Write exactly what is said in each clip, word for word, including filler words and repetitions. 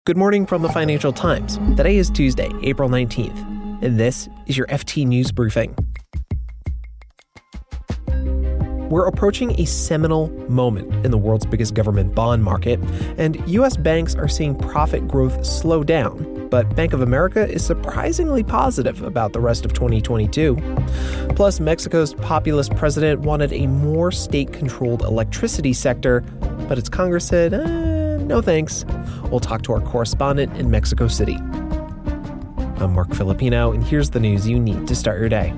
Good morning from the Financial Times. Today is Tuesday, April nineteenth, and this is your F T News Briefing. We're approaching a seminal moment in the world's biggest government bond market, and U S banks are seeing profit growth slow down, but Bank of America is surprisingly positive about the rest of twenty twenty-two. Plus, Mexico's populist president wanted a more state-controlled electricity sector, but its Congress said, eh, no thanks. We'll talk to our correspondent in Mexico City. I'm Mark Filipino, and here's the news you need to start your day.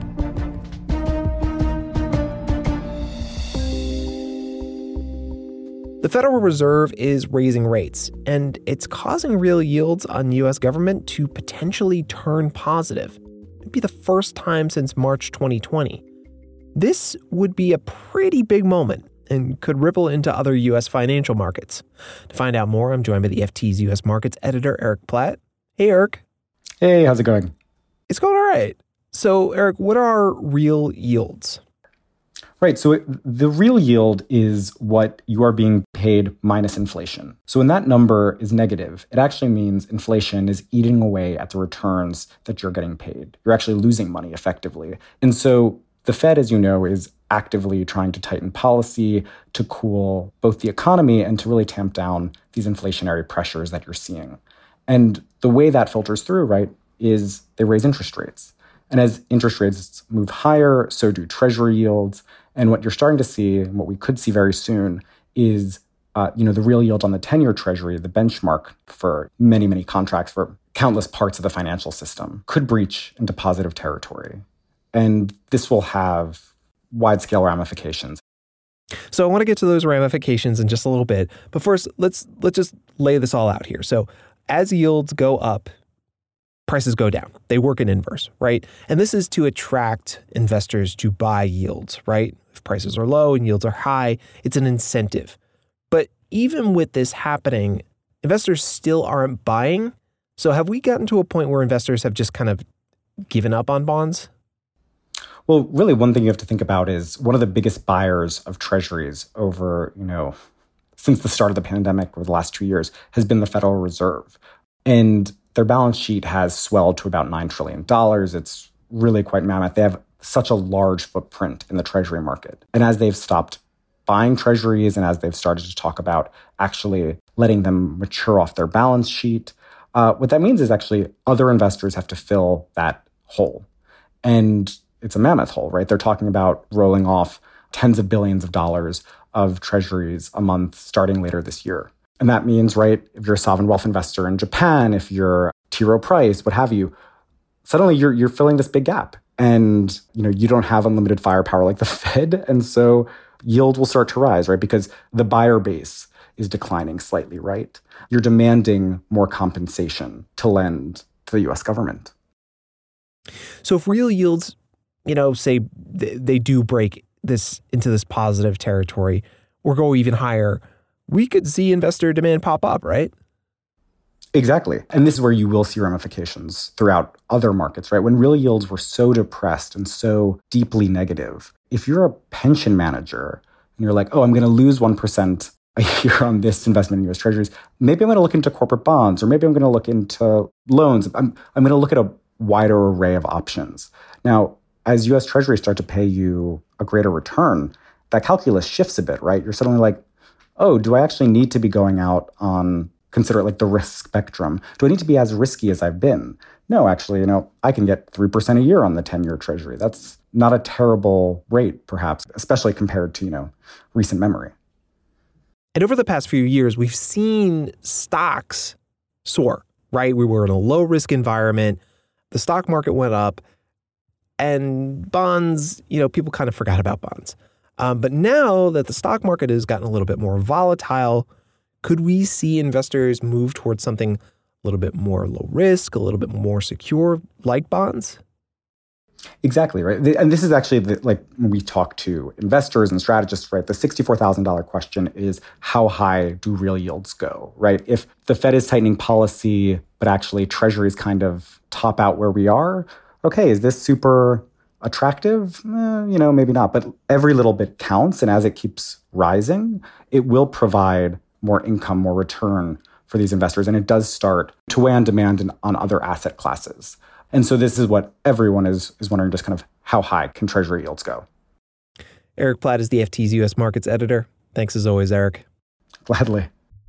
The Federal Reserve is raising rates, and it's causing real yields on U S government to potentially turn positive. It'd be the first time since March twenty twenty. This would be a pretty big moment and could ripple into other U S financial markets. To find out more, I'm joined by the F T's U S Markets editor, Eric Platt. Hey, Eric. Hey, how's it going? It's going all right. So, Eric, what are real yields? Right. So it, the real yield is what you are being paid minus inflation. So when that number is negative, it actually means inflation is eating away at the returns that you're getting paid. You're actually losing money effectively. And so the Fed, as you know, is actively trying to tighten policy to cool both the economy and to really tamp down these inflationary pressures that you're seeing. And the way that filters through, right, is they raise interest rates. And as interest rates move higher, so do treasury yields. And what you're starting to see, and what we could see very soon, is uh, you know, the real yield on the ten-year treasury, the benchmark for many, many contracts for countless parts of the financial system, could breach into positive territory. And this will have wide-scale ramifications. So I want to get to those ramifications in just a little bit. But first, let's let's just lay this all out here. So as yields go up, prices go down. They work in inverse, right? And this is to attract investors to buy yields, right? If prices are low and yields are high, it's an incentive. But even with this happening, investors still aren't buying. So have we gotten to a point where investors have just kind of given up on bonds? Well, really, one thing you have to think about is one of the biggest buyers of treasuries over, you know, since the start of the pandemic over the last two years has been the Federal Reserve. And their balance sheet has swelled to about nine trillion dollars. It's really quite mammoth. They have such a large footprint in the treasury market. And as they've stopped buying treasuries and as they've started to talk about actually letting them mature off their balance sheet, uh, what that means is actually other investors have to fill that hole. And it's a mammoth hole, right? They're talking about rolling off tens of billions of dollars of treasuries a month starting later this year. And that means, right, if you're a sovereign wealth investor in Japan, if you're T. Rowe Price, what have you, suddenly you're you're filling this big gap. And, you know, you don't have unlimited firepower like the Fed. And so yield will start to rise, right? Because the buyer base is declining slightly, right? You're demanding more compensation to lend to the U S government. So if real yields, you know, say they do break this into this positive territory or go even higher, we could see investor demand pop up, right? Exactly. And this is where you will see ramifications throughout other markets, right? When real yields were so depressed and so deeply negative, if you're a pension manager and you're like, oh, I'm going to lose one percent a year on this investment in U S treasuries, maybe I'm going to look into corporate bonds, or maybe I'm going to look into loans. I'm, I'm going to look at a wider array of options. Now, as U S treasuries start to pay you a greater return, that calculus shifts a bit, right? You're suddenly like, oh, do I actually need to be going out on, consider it like the risk spectrum? Do I need to be as risky as I've been? No, actually, you know, I can get three percent a year on the ten-year treasury. That's not a terrible rate, perhaps, especially compared to, you know, recent memory. And over the past few years, we've seen stocks soar, right? We were in a low-risk environment. The stock market went up. And bonds, you know, people kind of forgot about bonds. Um, but now that the stock market has gotten a little bit more volatile, could we see investors move towards something a little bit more low risk, a little bit more secure, like bonds? Exactly, right. And this is actually, the, like, when we talk to investors and strategists, right, the sixty-four thousand dollars question is, how high do real yields go, right? If the Fed is tightening policy, but actually treasuries kind of top out where we are, okay, is this super attractive? Eh, you know, maybe not. But every little bit counts. And as it keeps rising, it will provide more income, more return for these investors, and it does start to weigh on demand and on other asset classes. And so this is what everyone is, is wondering, just kind of how high can Treasury yields go? Eric Platt is the F T's U S Markets editor. Thanks as always, Eric. Gladly.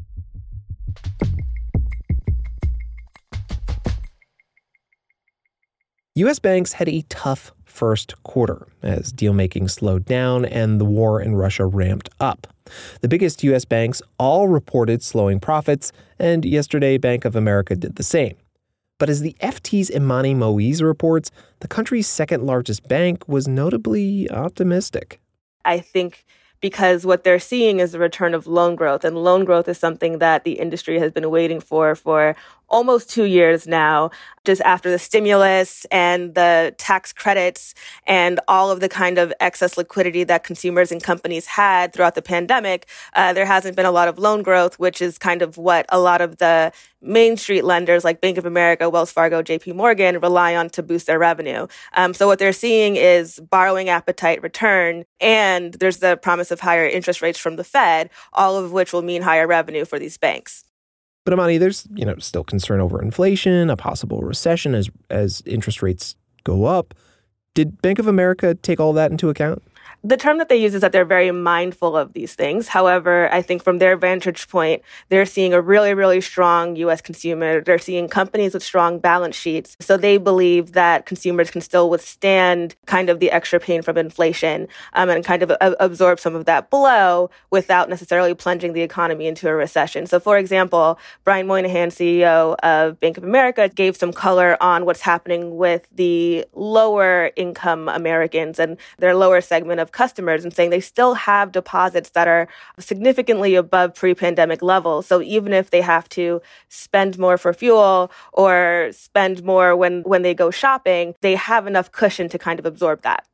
U S banks had a tough first quarter as deal-making slowed down and the war in Russia ramped up. The biggest U S banks all reported slowing profits, and yesterday Bank of America did the same. But as the F T's Imani Moise reports, the country's second-largest bank was notably optimistic. I think because what they're seeing is the return of loan growth, and loan growth is something that the industry has been waiting for for almost two years now, just after the stimulus and the tax credits and all of the kind of excess liquidity that consumers and companies had throughout the pandemic. Uh, there hasn't been a lot of loan growth, which is kind of what a lot of the Main Street lenders like Bank of America, Wells Fargo, J P Morgan rely on to boost their revenue. Um, so what they're seeing is borrowing appetite return, and there's the promise of higher interest rates from the Fed, all of which will mean higher revenue for these banks. But Imani, there's, you know, still concern over inflation, a possible recession as as interest rates go up. Did Bank of America take all that into account? The term that they use is that they're very mindful of these things. However, I think from their vantage point, they're seeing a really, really strong U S consumer. They're seeing companies with strong balance sheets. So they believe that consumers can still withstand kind of the extra pain from inflation um, and kind of a- absorb some of that blow without necessarily plunging the economy into a recession. So, for example, Brian Moynihan, C E O of Bank of America, gave some color on what's happening with the lower income Americans and their lower segment of customers, and saying they still have deposits that are significantly above pre-pandemic levels. So even if they have to spend more for fuel or spend more when, when they go shopping, they have enough cushion to kind of absorb that.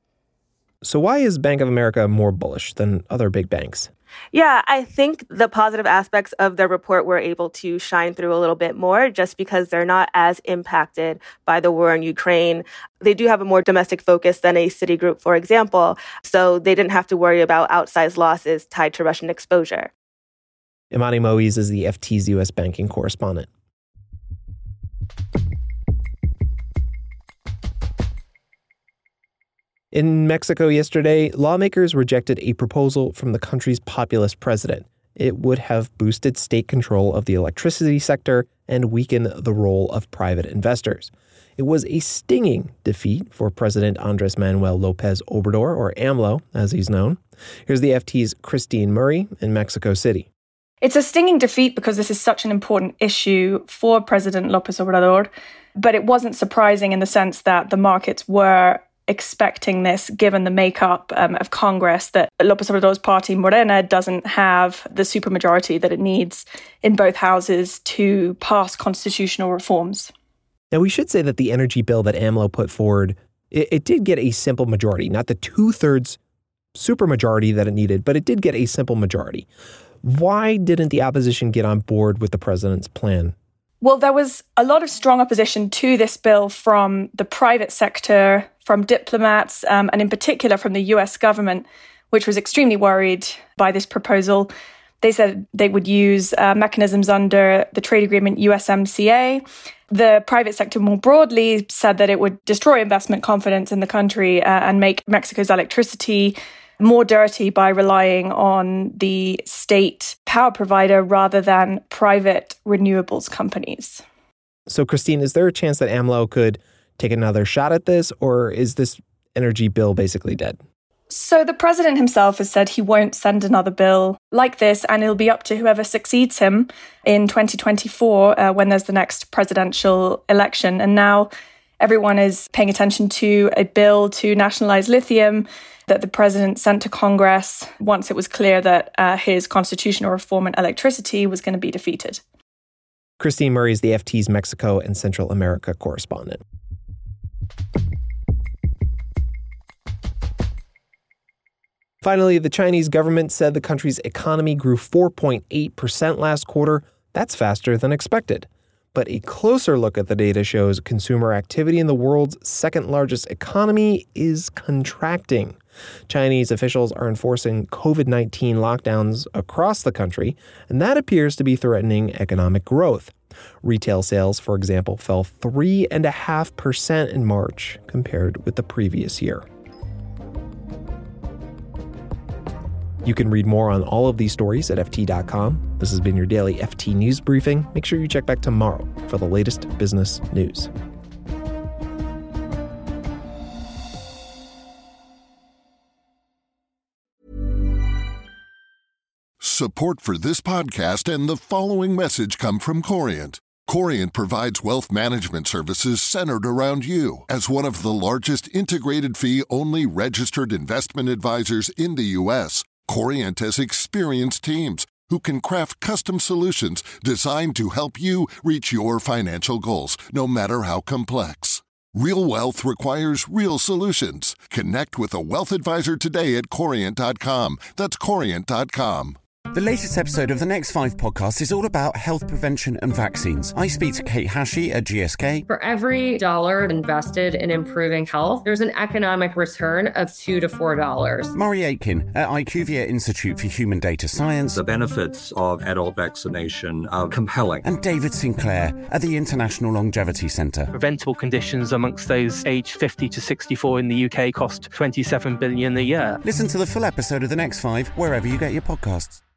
So why is Bank of America more bullish than other big banks? Yeah, I think the positive aspects of their report were able to shine through a little bit more just because they're not as impacted by the war in Ukraine. They do have a more domestic focus than a Citigroup, for example, so they didn't have to worry about outsized losses tied to Russian exposure. Imani Moise is the F T's U S banking correspondent. In Mexico yesterday, lawmakers rejected a proposal from the country's populist president. It would have boosted state control of the electricity sector and weakened the role of private investors. It was a stinging defeat for President Andres Manuel Lopez Obrador, or AMLO, as he's known. Here's the F T's Christine Murray in Mexico City. It's a stinging defeat because this is such an important issue for President Lopez Obrador, but it wasn't surprising in the sense that the markets were expecting this, given the makeup um, of Congress, that López Obrador's party, Morena, doesn't have the supermajority that it needs in both houses to pass constitutional reforms. Now, we should say that the energy bill that AMLO put forward, it, it did get a simple majority, not the two-thirds supermajority that it needed, but it did get a simple majority. Why didn't the opposition get on board with the president's plan? Well, there was a lot of strong opposition to this bill from the private sector, from diplomats, um, and in particular from the U S government, which was extremely worried by this proposal. They said they would use uh, mechanisms under the trade agreement U S M C A. The private sector more broadly said that it would destroy investment confidence in the country uh, and make Mexico's electricity more dirty by relying on the state power provider rather than private renewables companies. So, Christine, is there a chance that AMLO could take another shot at this, or is this energy bill basically dead? So the president himself has said he won't send another bill like this, and it'll be up to whoever succeeds him in twenty twenty-four uh, when there's the next presidential election. And now everyone is paying attention to a bill to nationalize lithium that the president sent to Congress once it was clear that uh, his constitutional reform and electricity was going to be defeated. Christine Murray is the F T's Mexico and Central America correspondent. Finally, the Chinese government said the country's economy grew four point eight percent last quarter. That's faster than expected. But a closer look at the data shows consumer activity in the world's second largest economy is contracting. Chinese officials are enforcing covid nineteen lockdowns across the country, and that appears to be threatening economic growth. Retail sales, for example, fell three point five percent in March compared with the previous year. You can read more on all of these stories at F T dot com. This has been your daily F T News Briefing. Make sure you check back tomorrow for the latest business news. Support for this podcast and the following message come from Corient. Corient provides wealth management services centered around you. As one of the largest integrated fee-only registered investment advisors in the U S, Corient has experienced teams who can craft custom solutions designed to help you reach your financial goals, no matter how complex. Real wealth requires real solutions. Connect with a wealth advisor today at Corient dot com. That's Corient dot com. The latest episode of the Next Five podcast is all about health prevention and vaccines. I speak to Kate Hashi at G S K. For every dollar invested in improving health, there's an economic return of two to four dollars. Murray Aitken at IQVIA Institute for Human Data Science. The benefits of adult vaccination are compelling. And David Sinclair at the International Longevity Centre. Preventable conditions amongst those aged fifty to sixty-four in the U K cost twenty-seven billion dollars a year. Listen to the full episode of the Next Five wherever you get your podcasts.